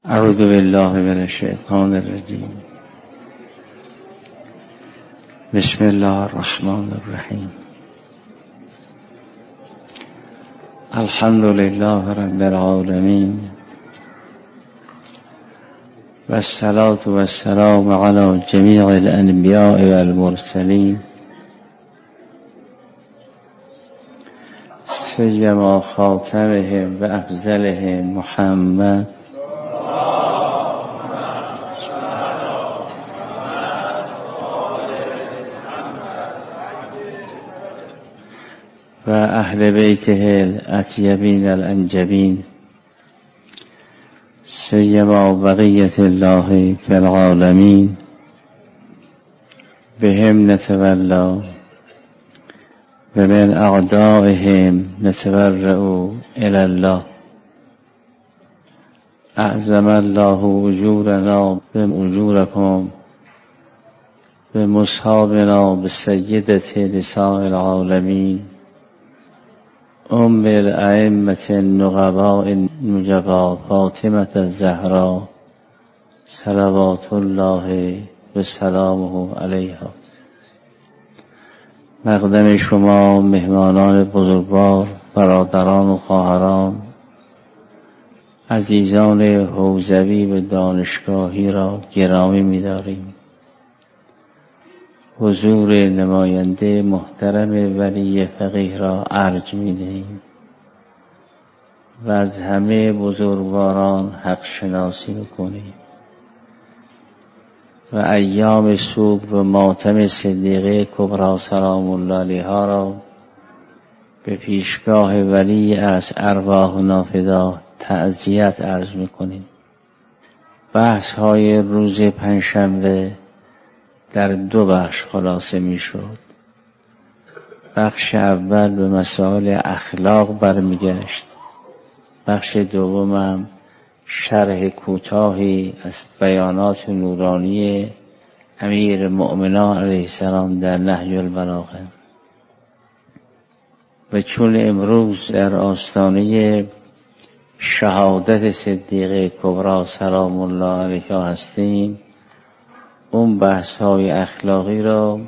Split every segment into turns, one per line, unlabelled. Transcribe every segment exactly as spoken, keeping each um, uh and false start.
اعوذ بالله من الشیطان الرجیم. بسم الله الرحمن الرحیم. الحمد لله رب العالمین و الصلاة و السلام علی جمیع الانبیاء و المرسلین سیما خاتمهم و افضلهم محمد و اهل بیته الاطیبین الانجبین سیما بقیة الله فی العالمین بهم نتولا و من اعدائهم نتبرأ الی الله. اعظم الله اجورنا و اجورکم و مصحابنا بسیدة نساء العالمین ام الائمة النقباء النجباء فاطمة الزهراء صلوات الله و سلامه علیها. مقدم شما مهمانان بزرگوار، برادران و خواهران، عزیزان حوزوی و دانشگاهی را گرامی می‌داریم. حضور نماینده محترم ولی فقیه را ارج می‌دهیم و از همه بزرگواران حق شناسی می‌کنیم و ایام صبح و ماتم صدیقه کبری سلام الله علیها را به پیشگاه ولی از ارواح نافدا تعزیت عرض می‌کنیم. بحث های روز پنجشنبه در دو بخش خلاصه می شد. بخش اول به مسائل اخلاق برمیگشت. بخش دومم شرح کوتاهی از بیانات نورانی امیر مؤمنان علیه السلام در نهج البلاغه. و چون امروز در آستانه شهادت صدیقه کبری سلام الله علیها هستیم، اون بحث های اخلاقی را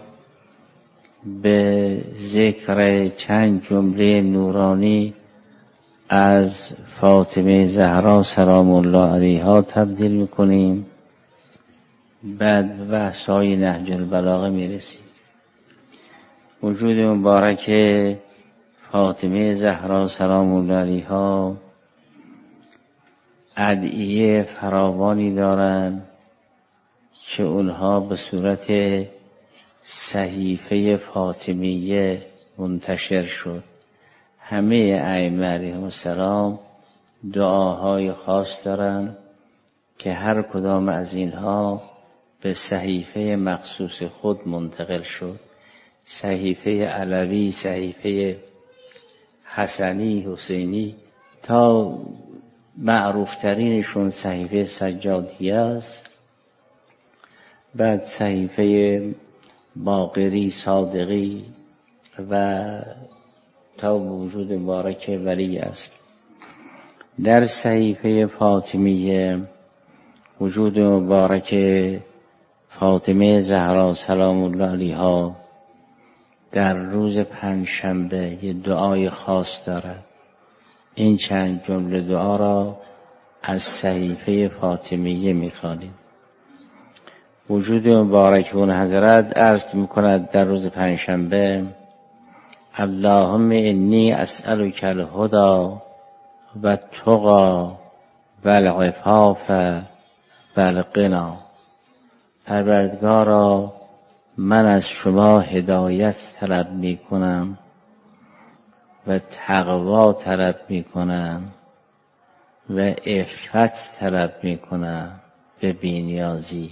به ذکر چند جمله نورانی از فاطمه زهرا سلام الله علیها تبدیل میکنیم. بعد به بحث های نهج البلاغه میرسیم. وجود مبارک فاطمه زهرا سلام الله علیها ادعیه فراوانی دارند که اونها به صورت صحیفه فاطمیه منتشر شد. همه ائمه علیهم السلام دعاهای خاص دارند که هر کدام از اینها به صحیفه مخصوص خود منتقل شد. صحیفه علوی، صحیفه حسنی، حسینی، تا معروفترینشون صحیفه سجادیه است. بعد صحیفه باقری، صادقی و تا وجود مبارک ولی است. در صحیفه فاطمیه وجود مبارک فاطمه زهرا سلام الله علیها در روز پنجشنبه یه دعای خاص دارد. این چند جمله دعا را از صحیفه فاطمیه می‌خوانیم. وجود مبارک اون حضرت عرض می‌کند در روز پنجشنبه: اللهم انی اسألک الهدی و التقی و العفاف و الغنی. پروردگارا، من از شما هدایت طلب می‌کنم و تقوا طلب می‌کنم و عفت طلب می‌کنم به بی‌نیازی.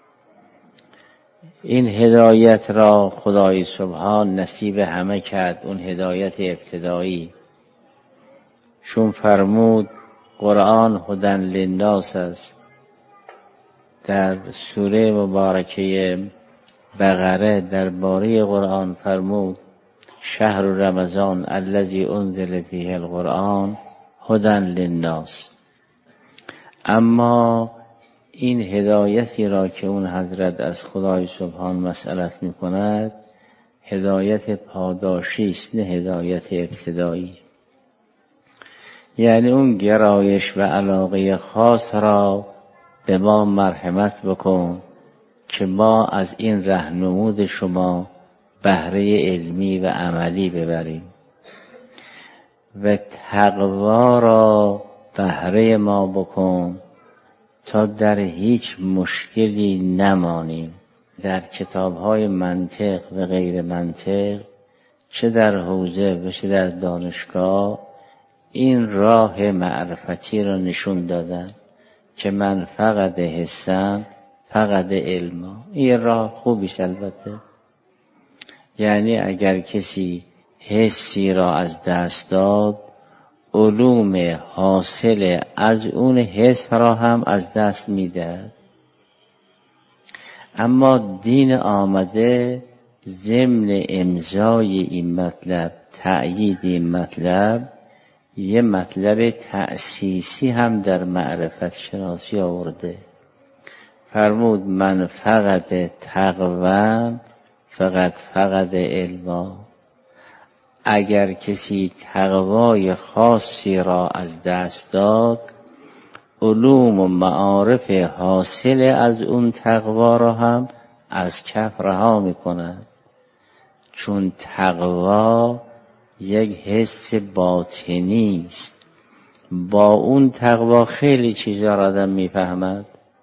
این هدایت را خدای سبحان نصیب همه کرد، اون هدایت ابتدایی. چون فرمود قرآن هدی للناس است. در سوره مبارکه بقره درباره قرآن فرمود شهر رمضان الذی انزل فیه القرآن هدی للناس. اما این هدایتی را که اون حضرت از خدای سبحان مسئلت می کند هدایت پاداشی است، نه هدایت ابتدایی. یعنی اون گرایش و علاقه خاص را به ما مرحمت بکن که ما از این راهنمود شما بهره علمی و عملی ببریم و تقوا را بهره ما بکن تا در هیچ مشکلی نمانیم. در کتاب‌های منطق و غیر منطق، چه در حوزه و چه در دانشگاه، این راه معرفتی را نشون دادن که من فقط حسن فقط علما. این راه خوبیش البته، یعنی اگر کسی حسی را از دست داد علوم حاصل از اون حس را هم از دست میدهد. اما دین آمده ضمن امضای این مطلب، تأیید این مطلب، یه مطلب تأسیسی هم در معرفت شناسی آورده. فرمود من فقط تقوا فقط فقط علما. اگر کسی تقوای خاصی را از دست داد علوم و معارف حاصل از اون تقوا را هم از کف رها می کند، چون تقوا یک حس باطنی است. با اون تقوا خیلی چیزا را آدم میفهمد.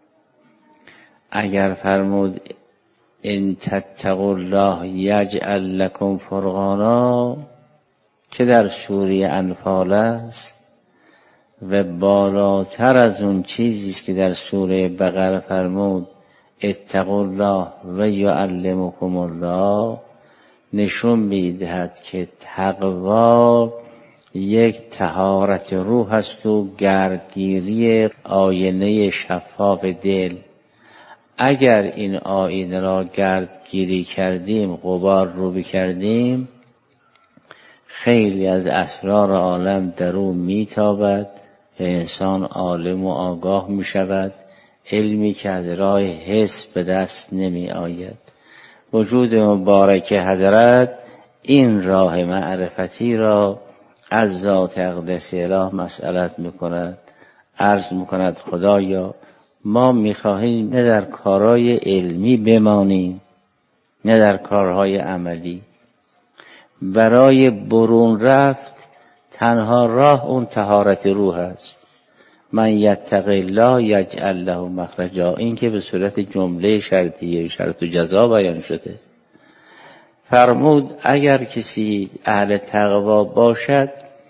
اگر فرمود ان تتقوا الله یجعل لکم فرقانا که در سوره انفال است و بالاتر از اون چیزی است که در سوره بقره فرمود اتقوا الله و یعلمکم الله، نشون میدهد که تقوا یک طهارت روح است و گردگیری آینه شفاف دل. اگر این آینه را گردگیری کردیم، غبار رو بکردیم، خیلی از اسرار عالم در او میتابد و انسان عالم و آگاه میشود، علمی که از راه حس به دست نمی آید. وجود مبارک حضرت این راه معرفتی را از ذات اقدس اله مسئلت میکند، عرض میکند خدایا ما میخواهیم نه در کارهای علمی بمانیم نه در کارهای عملی. برای برون رفت تنها راه اون طهارت روح است. من یتق الله یجعل له مخرجا، این که به صورت جمله شرطیه، شرط و جزا بیان شده. فرمود اگر کسی اهل تقوا باشد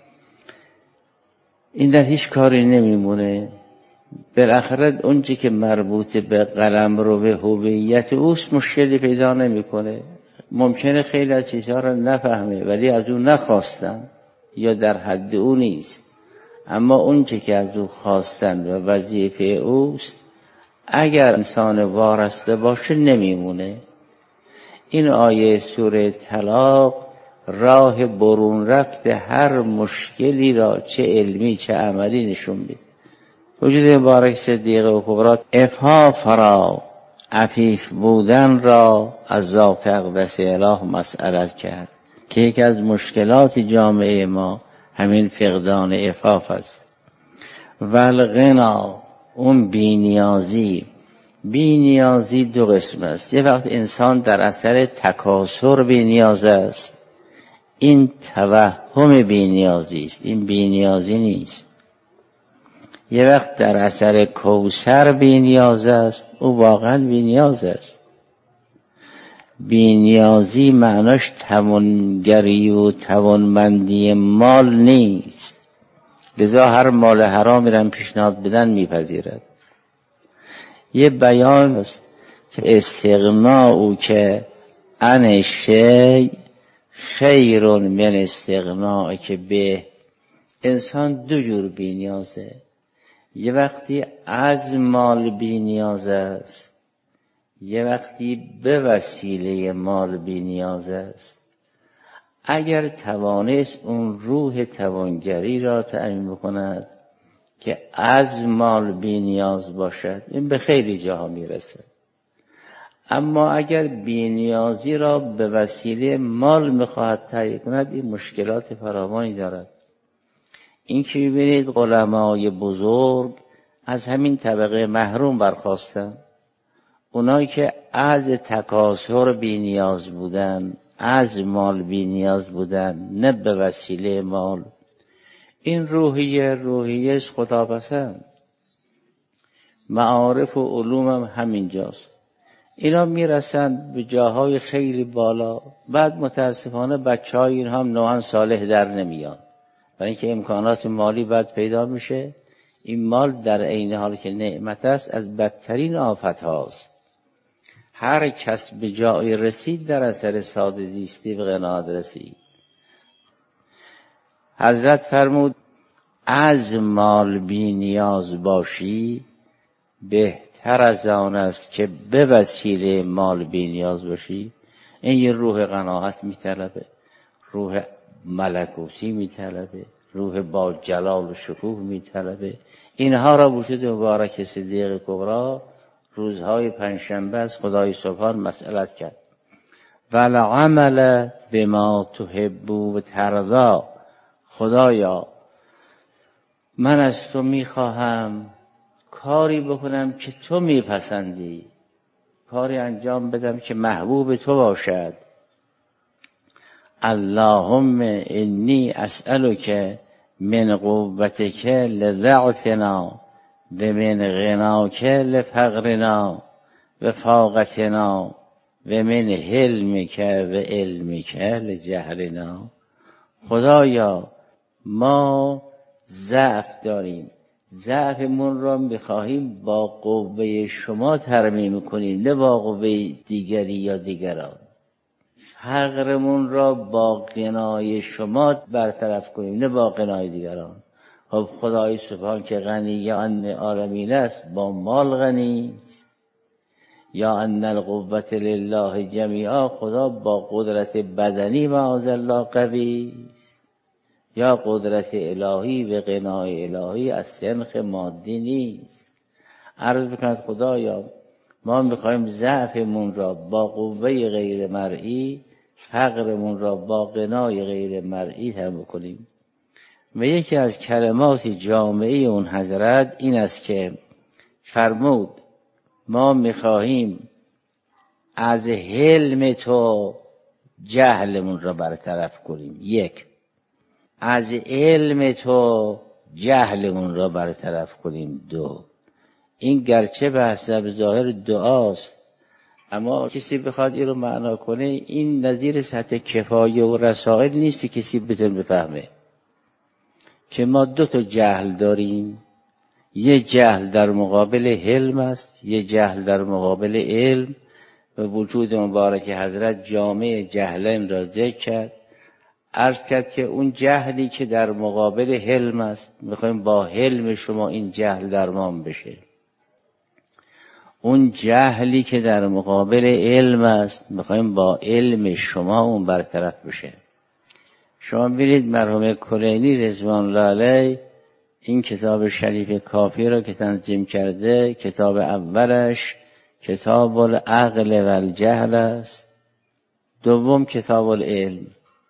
این در هیچ کاری نمیمونه. بالاخره اونچه که مربوط به قلمرو به هویت اوست مشکلی پیدا نمیکنه. ممکنه خیلی از چیزها را نفهمه ولی از او نخواستن یا در حد او نیست، اما اونچه که از او خواستن و وظیفه اوست اگر انسان وارسته باشه نمیمونه. این آیه سوره طلاق راه برون رفت هر مشکلی را چه علمی چه عملی نشون میده. وجود مبارک صدیقه و کبرا افاف را، عفیف بودن را از ذات اقدس اله مسئلت کرد که یکی از مشکلات جامعه ما همین فقدان عفاف است. والغنا، اون بینیازی. بینیازی دو قسم است. یه وقت انسان در اثر تکاثر بینیاز است، این توهم بینیازی است، این بینیازی نیست. یه وقت در اثر کوثر بینیاز است، او واقعا بینیاز است. بینیازی معناش توانگری و توانمندی مال نیست، لذا هر مال حرام را پیشنهاد بدن میپذیرد. یه بیان است که استغنا او که عن شیء خیر من استغنا که به. انسان دو جور بینیازه. یه وقتی از مال بینیاز است، یه وقتی به وسیله مال بینیاز است. اگر توانست اون روح توانگری را تأمین بکند، که از مال بی نیاز باشد، این به خیلی جاها میرسه. اما اگر بی نیازی را به وسیله مال میخواهد تهیه کند، این مشکلات فراوانی دارد. این که ببینید علمای بزرگ از همین طبقه محروم برخاستن، اونایی که از تکاثر بی نیاز بودن، از مال بی نیاز بودن، نه به وسیله مال. این روحیه روحیه خداپسند. معارف و علوم هم همینجاست. اینا میرسن به جاهای خیلی بالا، بعد متاسفانه بچه های این هم نوعا صالح در نمیان، برای اینکه امکانات مالی بعد پیدا میشه. این مال در عین حال که نعمت است، از بدترین آفت هاست. هر کس به جای رسید در اثر ساده زیستی و قناعت رسید. حضرت فرمود از مال بی نیاز باشی بهتر از آن است که به وسیله مال بی نیاز باشی. این یه روح قناعت میطلبه، روح ملکوتی میطلبه، روح با جلال و شکوه میطلبه. اینها را وجود مبارک صدیق کبری روزهای پنجشنبه از خدای سبحان مسئلت کرد. والعمل بما تحب و ترضا. خدایا من از تو میخواهم کاری بکنم که تو میپسندی، کاری انجام بدم که محبوب تو باشد. اللهم انی اسألک من قوتک لضعفنا و من غناک لفقرنا و فاقتنا و من حلمک و علمک لجهلنا. خدایا ما ضعف داریم، ضعفمون را میخواهیم با قوه شما ترمیم کنیم، نه با قوه دیگری یا دیگران. فقرمون را با غنای شما برطرف کنیم، نه با غنای دیگران. خب خدای سبحان که غنی عن العالمین است، با مال غنی است. یا ان القوة لله جمیعا، خدا با قدرت بدنی معاذالله قوی است. یا قدرت الهی و غنای الهی از سنخ مادی نیست. عرض بکند خدایا ما میخوایم ضعفمون را با قوه غیر مرئی، فقرمون را با غنای غیر مرئی هم بکنیم. و یکی از کلمات جامعه اون حضرت این است که فرمود ما میخواهیم از حلم تو جهلمون را برطرف کنیم. یک، از علم تو جهلمون را برطرف کنیم. دو، این گرچه به حسب ظاهر دعاست، اما کسی بخواد این رو معنا کنه این نظیر سطح کفایه و رسائل نیست که کسی بتونه بفهمه که ما دو تا جهل داریم. یه جهل در مقابل حلم است، یه جهل در مقابل علم. و وجود مبارک حضرت جامع جهلین را ذکر کرد. عرض کرد که اون جهلی که در مقابل حلم است، میخوایم با حلم شما این جهل درمان بشه. اون جهلی که در مقابل علم است، میخوایم با علم شما اون برطرف بشه. شما ببینید مرحوم کلینی رضوان الله علیه این کتاب شریف کافی را که تنظیم کرده، کتاب اولش کتاب العقل و الجهل است، دوم کتاب العلم.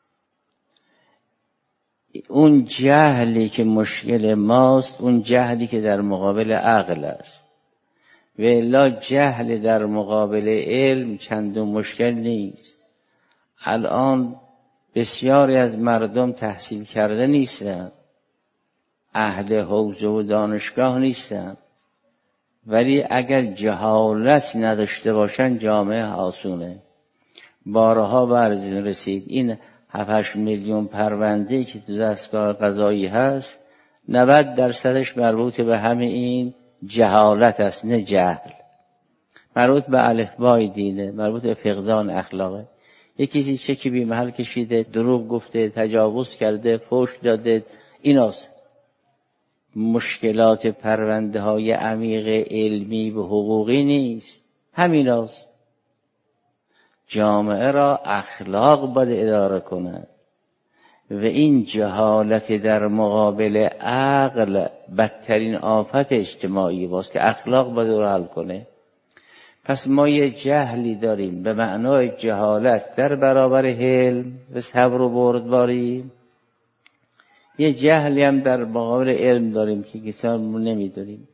اون جهلی که مشکل ماست، اون جهلی که در مقابل عقل است. و الا جهل در مقابل علم چندان مشکل نیست. الان بسیاری از مردم تحصیل کرده نیستن، اهل حوزه و دانشگاه نیستن، ولی اگر جهالت نداشته باشن جامعه آسونه. بارها برزین رسید این هفت میلیون پرونده که تو دستگاه قضایی هست، نود درصدش مربوط به همه این جهالت است، نه جهل. مربوط به الفبای دینه، مربوط به فقدان اخلاقه. یکی چیزی چکی بی محل کشیده، دروغ گفته، تجاوز کرده، فحش داده، ایناست. مشکلات پرونده های عمیق علمی و حقوقی نیست، همیناست. جامعه را اخلاق باید اداره کنه. و این جهالت در مقابل عقل بدترین آفت اجتماعی باست که اخلاق باید رو حل کنه. پس ما یه جهلی داریم به معنای جهالت در برابر حلم و صبر و بردباری، یه جهلی هم در مقابل علم داریم که کتابمون نمیدونیم.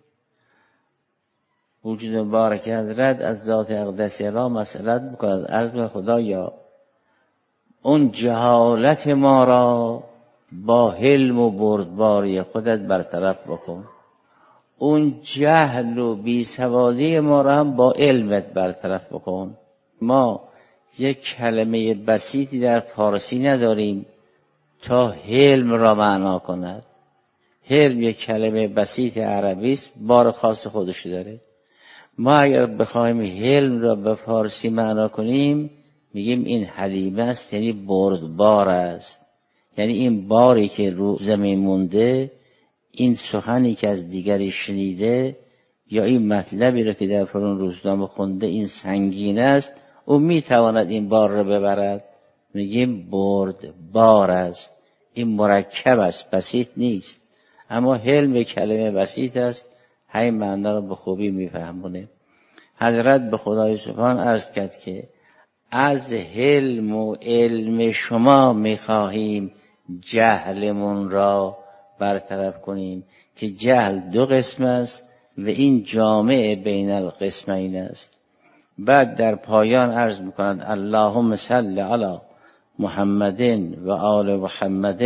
وجود مبارک حضرت از ذات اقدس اله مسئلت میکند، عرض به خدایا اون جهالت ما را با حلم و بردباری خودت برطرف بکن، اون جهل و بیسوادی ما را هم با علمت برطرف بکن. ما یک کلمه بسیطی در فارسی نداریم تا حلم را معنا کند. حلم یک کلمه بسیط عربی است، بار خاص خودش داره. ما اگر بخوایم حلم را به فارسی معنا کنیم میگیم این حلیمه است، یعنی بردبار است، یعنی این باری که رو زمین مونده، این سخنی که از دیگری شنیده یا این مطلبی را که در فلان روزنامه خونده این سنگین است، او میتواند این بار را ببرد. میگیم بردبار است، این مرکب است، بسیط نیست. اما حلم به کلمه بسیط است، همین معنی را به خوبی میفهمونه. حضرت به خدای سبحان عرض کرد که از حلم و علم شما میخواهیم جهلمون را برطرف کنیم که جهل دو قسم است و این جامع بین القسمین است. بعد در پایان عرض میکنند اللهم صل علی محمد و آل محمد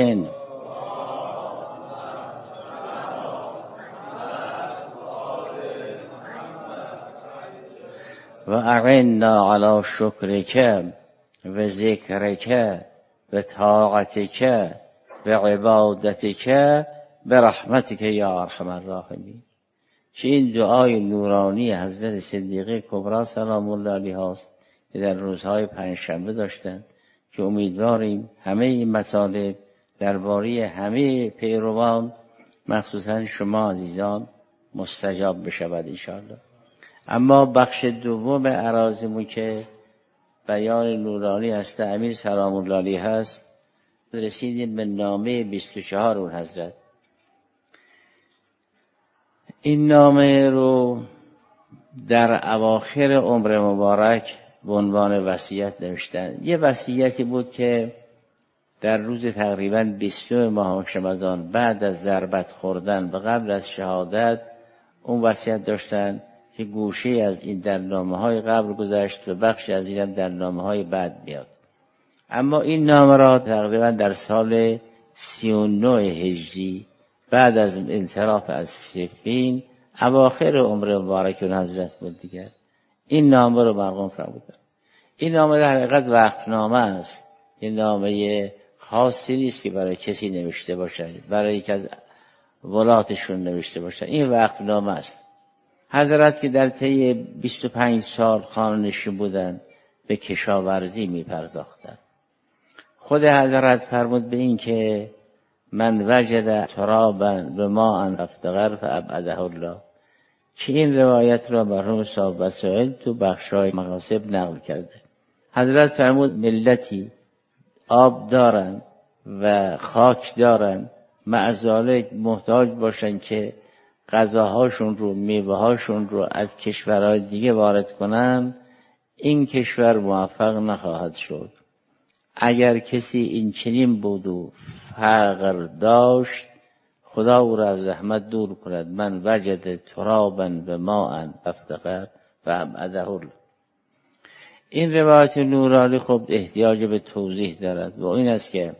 و اعنا علی شکرک و ذکرک و طاعتک و عبادتک برحمتک یا ارحم الراحمین. چه این دعای نورانی حضرت صدیقه کبری سلام الله علیها است که در روزهای پنجشنبه داشتند که امیدواریم همه این مطالب درباره همه پیروان مخصوصا شما عزیزان مستجاب بشود انشاءالله. اما بخش دوم عراضمون که بیان نورانی هست امیر سلام الله علیه هست، رسیدیم به نامه بیست و چهار اون حضرت. این نامه رو در اواخر عمر مبارک به عنوان وصیت نوشتن. یه وصیتی بود که در روز تقریباً بیستم ماه رمضان بعد از ضربت خوردن و قبل از شهادت اون وصیت داشتن که گوشه از این در نامه‌های قبل گذشت و بخش از این در نامه‌های بعد بیاد. اما این نامه را تقریباً در سال سی و نه هجری بعد از انصراف از صفین اواخر عمر مبارک اون حضرت بود دیگر این نامه رو مرقوم فرمودن. این نامه در حقیقت وقفنامه است، این نامه خاصی نیست که برای کسی نوشته باشه، برای یک از ولاتشون نوشته باشه. این وقفنامه است. حضرت که در طی بیست و پنج سال خانه‌نشین بودن به کشاورزی می پرداختن. خود حضرت فرمود به این که من وجد ترابا و ماء افتقر فابعده الله، که این روایت را مرحوم صاحب وسائل تو بخشای مقاصد نقل کرده. حضرت فرمود ملتی آب دارن و خاک دارن، معذالک محتاج باشن که غذاهاشون رو میوهاشون رو از کشورهای دیگه وارد کنن، این کشور موفق نخواهد شد. اگر کسی این چنین بود و فقر داشت، خدا او را از زحمت دور کند. من وجد ترابا و ماء افتقر و ابعده الله. این روایت نورانی خب احتیاج به توضیح دارد و این است که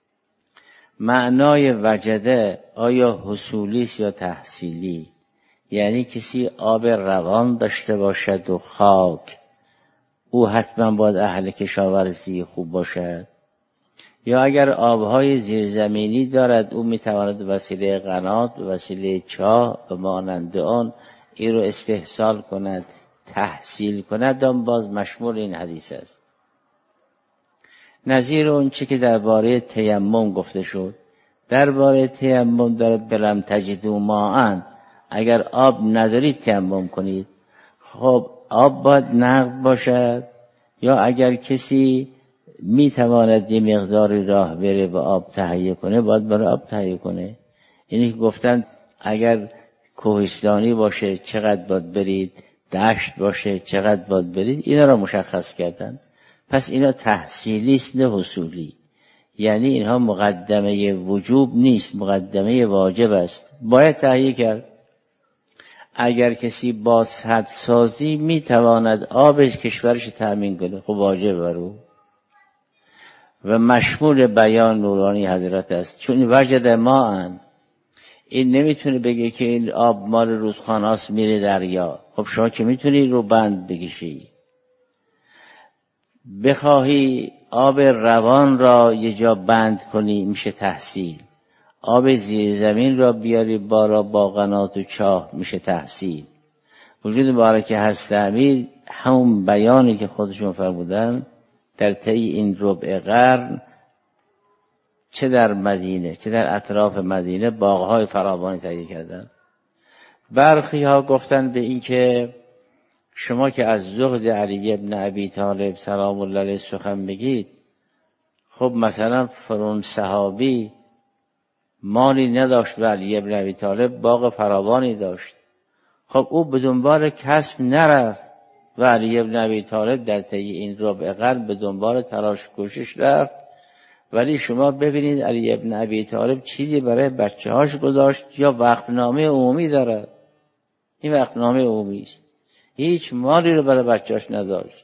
معنای وجده آیا حصولی است یا تحصیلی؟ یعنی کسی آب روان داشته باشد و خاک، او حتما باید اهل کشاورزی خوب باشد، یا اگر آبهای زیرزمینی دارد او میتواند وسیله قنات و وسیله چاه و مانند آن این رو استحصال کند، تحصیل کند، آن باز مشمول این حدیث است. نظیر اون چی که درباره تیمم گفته شد، درباره تیمم دارد بلم تجدوا ماء، اگر آب ندارید تیمم کنید. خب آب باید نقد باشد، یا اگر کسی میتواند یه مقداری راه بره و آب تهیه کنه، باید برای آب تهیه کنه. اینی که گفتن اگر کوهستانی باشه چقدر باید برید، دشت باشه چقدر باید برید، اینا را مشخص کردن. پس اینا تحصیلی است نه حصولی، یعنی اینها مقدمه وجوب نیست، مقدمه واجب است، باید تهیه کرد. اگر کسی با سد سازی میتواند آبش کشورش تأمین کنه، خب واجب بر او و مشمول بیان نورانی حضرت است. چون وجد ماء، این نمیتونه بگه که این آب مال رودخانه است میره دریا. خب شما که میتونی رو بند بکشی، بخواهی آب روان را یه جا بند کنی میشه تحصیل، آب زیر زمین را بیاری بالا با قنات و چاه میشه تحصیل. وجود مبارک هست امیر همون بیانی که خودشون فرمودن در طی این ربع قرن، چه در مدینه چه در اطراف مدینه باغهای فراوانی تهیه کردن. برخی ها گفتن به این که شما که از زهد علی ابن ابی طالب سلام الله علیه سخن بگید، خب مثلا فرون صحابی مالی نداشت و علی ابن ابی طالب باغ فراوانی داشت، خب او به دنبال کسب نرفت و علی ابن ابی طالب در طی این ربع قرن به دنبال تلاش کوشش رفت. ولی شما ببینید علی ابن ابی طالب چیزی برای بچه هاش گذاشت یا وقفنامه عمومی دارد. این وقفنامه عمومی است، هیچ مالی رو برای بچه هاش نذاشت.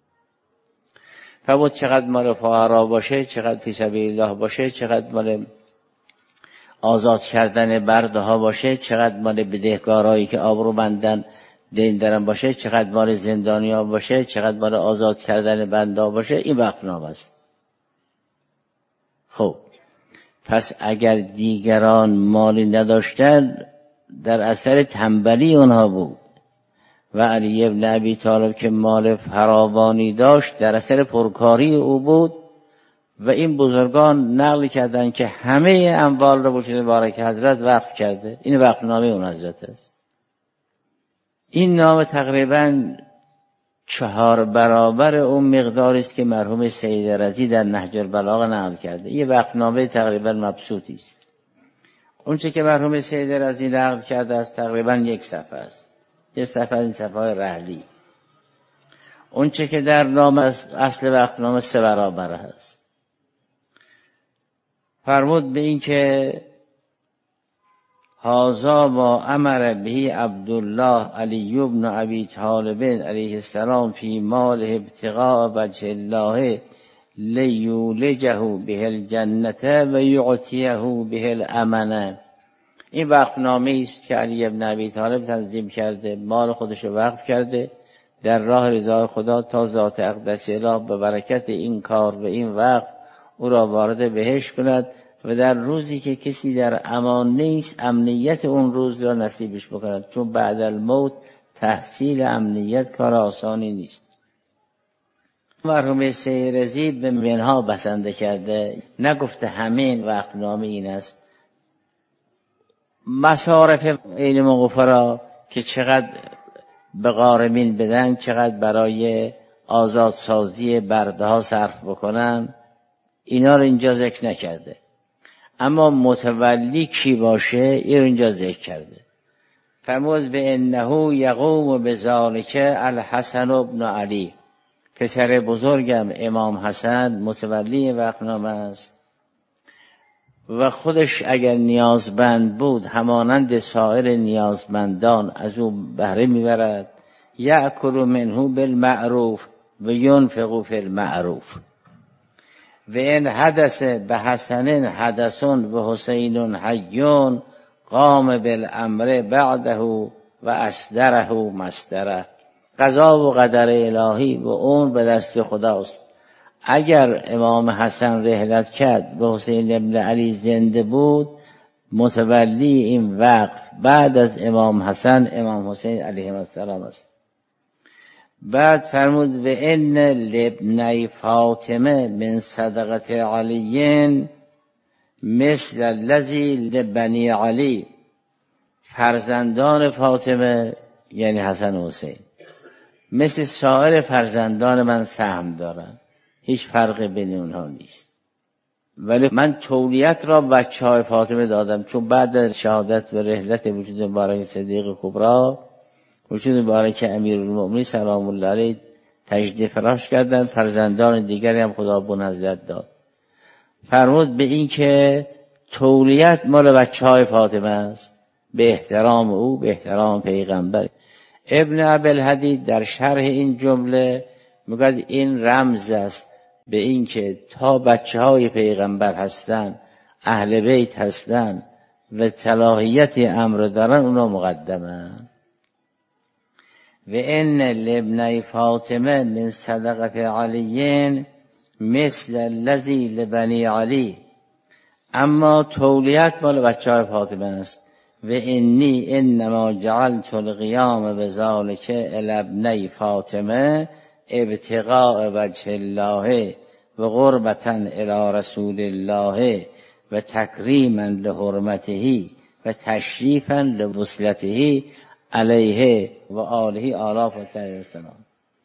فرمود چقدر مال فقرا باشه، چقدر فی سبیل الله باشه، چقدر مال آزاد کردن برده ها باشه، چقدر مال بدهکارایی که آبرو بندن دین دارن باشه، چقدر مال زندانی ها باشه، چقدر مال آزاد کردن بنده ها باشه. این وقفنامه است. خب پس اگر دیگران مالی نداشتن در اثر تنبلی اونها بود و علی ابن ابی طالب که مال فراوانی داشت در اثر پرکاری او بود. و این بزرگان نقل کردن که همه اموال را وجود مبارک حضرت وقف کرده. این وقفنامه اون حضرت است. این نام تقریباً چهار برابر اون مقداری است که مرحوم سید رضی در نهج البلاغه نقل کرده. این وقفنامه تقریباً مبسوطی است. اون چه که مرحوم سید رضی نقل کرده است تقریباً یک صفحه است، یک صفحه این صفحه رحلی. اون چه که در نام اصل وقفنامه سه برابر است. فرمود به این که هذا ما امر به عبدالله علی بن ابی طالب علیه السلام فی ماله ابتغاء وجه الله لیولجه به الجنة و یعطیه به الامنه. این وقفنامه است که علی بن ابی طالب تنظیم کرده، مال خودش رو وقف کرده در راه رضای خدا تا ذات اقدس الله به برکت این کار و این وقت او را وارد بهشت کند و در روزی که کسی در امان نیست امنیت اون روز را نصیبش بکند. چون بعد الموت تحصیل امنیت کار آسانی نیست. مرحوم سید رضی به منها بسنده کرده، نگفته همین وقفنامه این است. مصارف این مغفرا که چقدر به غارمین بدن، چقدر برای آزادسازی برده ها صرف بکنن، اینا رو اینجا ذکر نکرده. اما متولی کی باشه این رو اینجا ذکر کرده. فرمود به انه یقوم بذالک الحسن بن علی، پسر بزرگم امام حسن متولی وقفنامه است و خودش اگر نیازمند بود همانند سایر نیازمندان از او بهره میبرد. یأکل منه بالمعروف و ینفق فی المعروف. و این حدث به حسن حدثون و حسین حیون قام بالامر بعده و اصدره مصدره. قضا و قدر الهی و اون به دست خداست. اگر امام حسن رحلت کرد و حسین ابن علی زنده بود، متولی این وقف بعد از امام حسن امام حسین علیه السلام است. بعد فرمود و ان لابنی فاطمه من صدقت علی مثل الذی لبنی علی. فرزندان فاطمه یعنی حسن و حسین مثل سایر فرزندان من سهم دارن. هیچ فرقی بین اونها نیست. ولی من تولیت را بچه های فاطمه دادم، چون بعد از شهادت و رحلت وجود مبارک صدیق کبری، وجود مبارک امیرالمؤمنین سلام الله علیه تجدید فراش کردن، فرزندان دیگری هم خدا بنظرت داد. فرمود به این که تولیت مال بچه های فاطمه است، به احترام او، به احترام پیغمبر. ابن ابوالحدید در شرح این جمله میگه این رمز است به این که تا بچه های پیغمبر هستن، اهل بیت هستن و صلاحیت امر دارن، اونا مقدمن. و ان لابن فاطمه من صدقه علی مثل الذی لبنی علی. اما تولیت مال بچه های فاطمه است. و انی انما جعلت القیام بذالک الابنی فاطمه ابتغاء وجه الله و قربتا الی رسول الله و تکریما لحرمته و تشریفا لوصلته علیه و آله آلاف و تهیرسلام.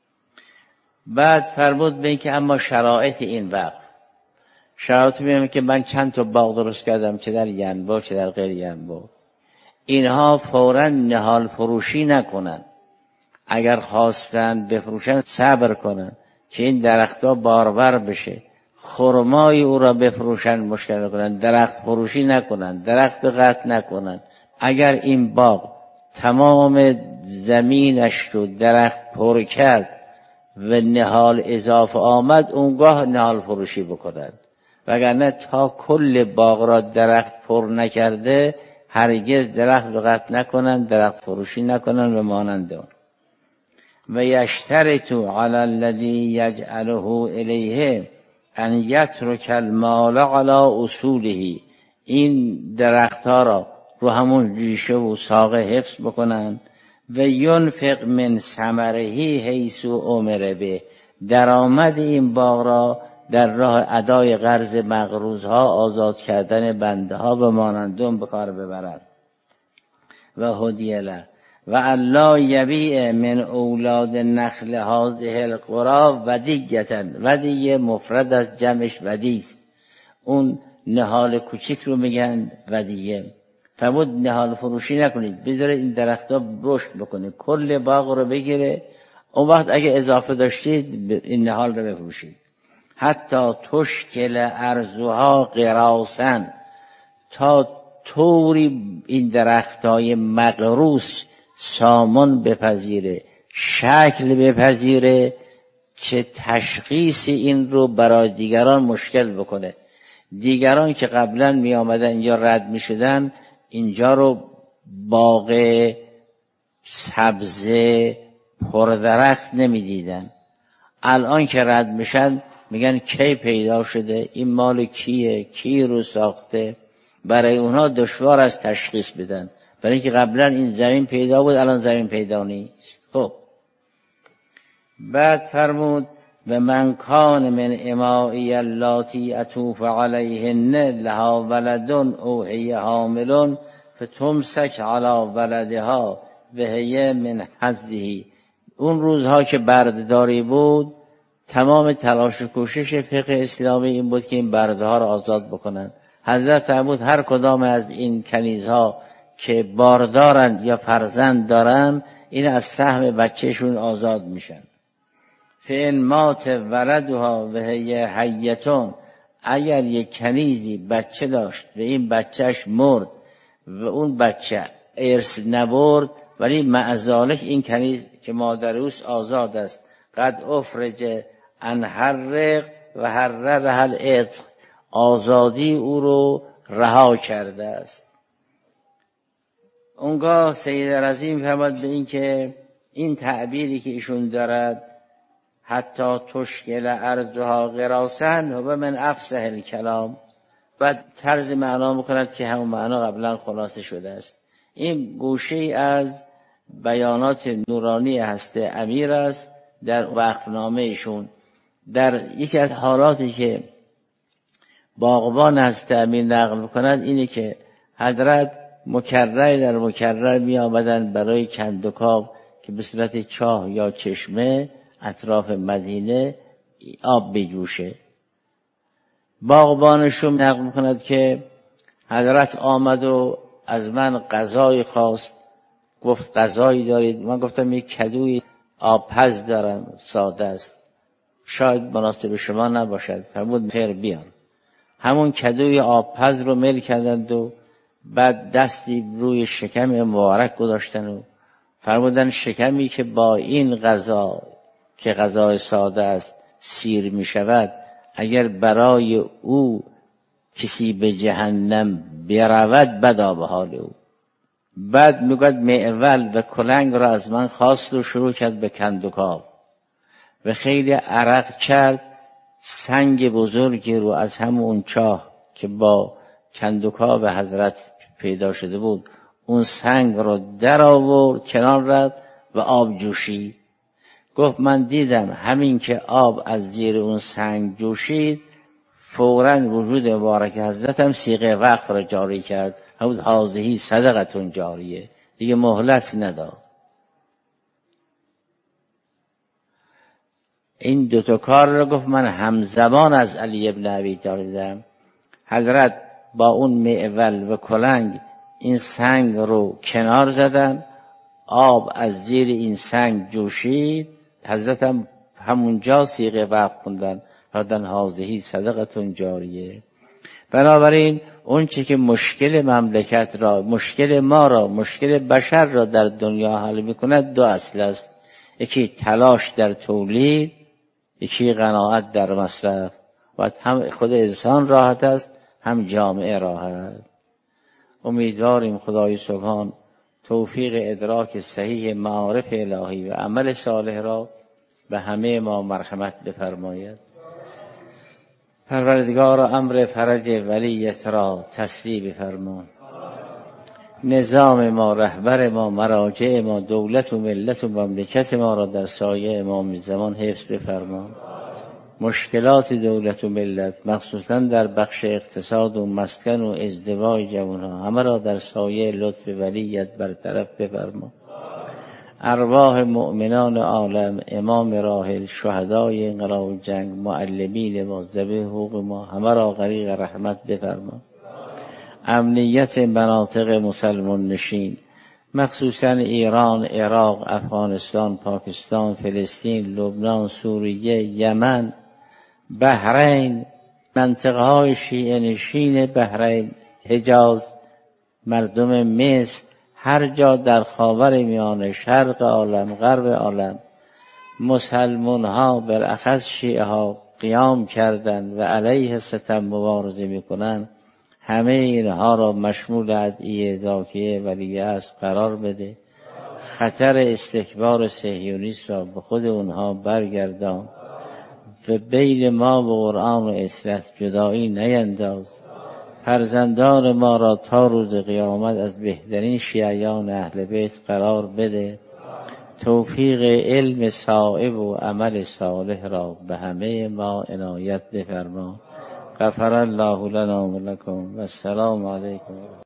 بعد فرمود به این که اما شرایط این وقت، شرایط میگم که من چند تا باغ درست کردم، چه در ینبع چه در غیر ینبع، اینها فوراً نهال فروشی نکنن، اگر خواستن بفروشن صبر کنن که این درختها بارور بشه، خرمای او را بفروشن مشکل نکنن، درخت فروشی نکنن، درخت قطع نکنن. اگر این باغ تمام زمینش رو درخت پر کرد و نهال اضافه آمد، اونگاه نهال فروشی بکنن، وگرنه تا کل باغ را درخت پر نکرده هرگز درخت رو قطع نکنن، درخت فروشی نکنن و مانند اون. و یشترط علی الذی یجعله الیه ان یترک المال علی اصوله. این درخت ها را رو همون ریشه و ساق حفظ بکنن. و ینفق من ثمره حیث امر به. درآمد این باغ را در راه ادای قرض مقروضها، آزاد کردن بنده ها و مانندون به کار ببرد. و هدیه له و الله یبیع من اولاد نخل هذه القرى ودیه. ودیه مفرد از جمعش ودیست، اون نهال کوچیک رو میگن ودیه. فرمود نهال فروشی نکنید، بذارید این درختها رشد بکنه، کل باغ رو بگیره، اون وقت اگه اضافه داشتید این نهال رو بفروشید. حتی تشکل ارزها قراسن، تا طوری این درختای مغروس سامان بپذیره، شکل بپذیره که تشخیص این رو برای دیگران مشکل بکنه. دیگران که قبلا می آمدن اینجا رد می شدن، اینجا رو باغ سبز پردرخت نمی دیدن. الان که رد میشن میگن کی پیدا شده، این مال کیه، کی رو ساخته. برای اونها دشوار از تشخیص بدن، برای اینکه قبلا این زمین پیدا بود، الان زمین پیدا نیست. خب بعد فرمود و من کان من امائی اللاتی اطوف علیهن لها ولدن او هی حاملون فتمسک علی ولدها و هی من حظه. اون روزها که بردهداری بود، تمام تلاش و کوشش فقه اسلامی این بود که این برده ها را آزاد بکنن. حضرت فرمود هر کدام از این کنیزها که باردارن یا فرزند دارن، این از سهم بچهشون آزاد میشن. فین مات ولدها و هی حیتون. اگر یک کنیزی بچه داشت و این بچهش مرد و اون بچه ارث نبرد، ولی معذالک این کنیز که مادر اوست آزاد است. قد افرج ان حرق و حرره العتق. آزادی او رو رها کرده است. اونگاه سید رضی فرمود به این که این تعبیری که ایشون دارد حتی تشکل ارضها قراسن و من افصح الکلام، بعد طرز معنا میکند که همون معنا قبلا خلاصه شده است. این گوشه از بیانات نورانی هست امیر است در وقفنامه ایشون. در یکی از حالاتی که باغبان هست امیر نقل میکند اینه که حضرت مکرر در مکرر می آمدن برای کندوکاو که به صورت چاه یا چشمه اطراف مدینه آب بجوشه. باغبانشون نقل میکند که حضرت آمد و از من غذای خواست، گفت غذایی دارید؟ من گفتم یک کدوی آبپز دارم، ساده است، شاید مناسب شما نباشد. فرمود خیر بیان. همون کدوی آبپز رو میل کردند و بعد دستی روی شکم مبارک گذاشتن و فرمودن شکمی که با این غذا که غذای ساده است سیر می شود، اگر برای او کسی به جهنم برود بدا به حال او. بعد میگوید معول و کلنگ را از من خواست و شروع کرد به کندوکاو و خیلی عرق کرد. سنگ بزرگی رو از همون چاه که با کندوکاو حضرت پیدا شده بود، اون سنگ رو در آورد کنار رفت و آب جوشید. گفت من دیدم همین که آب از زیر اون سنگ جوشید، فوراً وجود مبارک حضرت هم صیغه وقف را جاری کرد. همون هذه صدقتون جاریه، دیگه مهلت نداد. این دوتا کار را گفت من همزمان از علی ابن ابی طالب دیدم. حضرت با اون معول و کلنگ این سنگ رو کنار زدن، آب از زیر این سنگ جوشید، حضرت هم همونجا صیغه وقف خوندن، فرمودن هذه صدقتون جاریه. بنابراین اون چی که مشکل مملکت را، مشکل ما را، مشکل بشر را در دنیا حل میکند دو اصل است: یکی تلاش در تولید، یکی قناعت در مصرف. و هم خود انسان راحت است، هم جامعه راحت. امیدواریم خدای سبحان توفیق ادراک صحیح معارف الهی و عمل صالح را به همه ما مرحمت بفرماید. پروردگار امر فرج ولیت را تسریع بفرما. نظام ما، رهبر ما، مراجع ما، دولت و ملت و مملکت ما را در سایه امام زمان حفظ بفرما. مشکلات دولت و ملت مخصوصا در بخش اقتصاد و مسکن و ازدواج جوانها همه را در سایه لطف ولیت برطرف بفرما. ارواح مؤمنان عالم، امام راحل، شهدای انقلاب جنگ، معلمین ما، ذوی حقوق ما همه را غریق رحمت بفرما. امنیت مناطق مسلمان نشین مخصوصا ایران، عراق، افغانستان، پاکستان، فلسطین، لبنان، سوریه، یمن، بحرین، منطقه های شیعه نشین بحرین، حجاز، مردم مصر، هر جا در خاور میانه، شرق عالم، غرب عالم مسلمان ها بالاخص شیعه ها قیام کردند و علیه ستم مبارزه میکنند، همه اینها را مشمول ادعیه زاکیه ولیعصر قرار بده. خطر استکبار صهیونیست را به خود اونها برگردان و بین ما و قرآن و اصلت جدایی نینداز. فرزندان ما را تا روز قیامت از بهترین شیعیان اهل بیت قرار بده. توفیق علم صائب و عمل صالح را به همه ما عنایت بفرما. غفر الله لنا و لکم و السلام علیکم.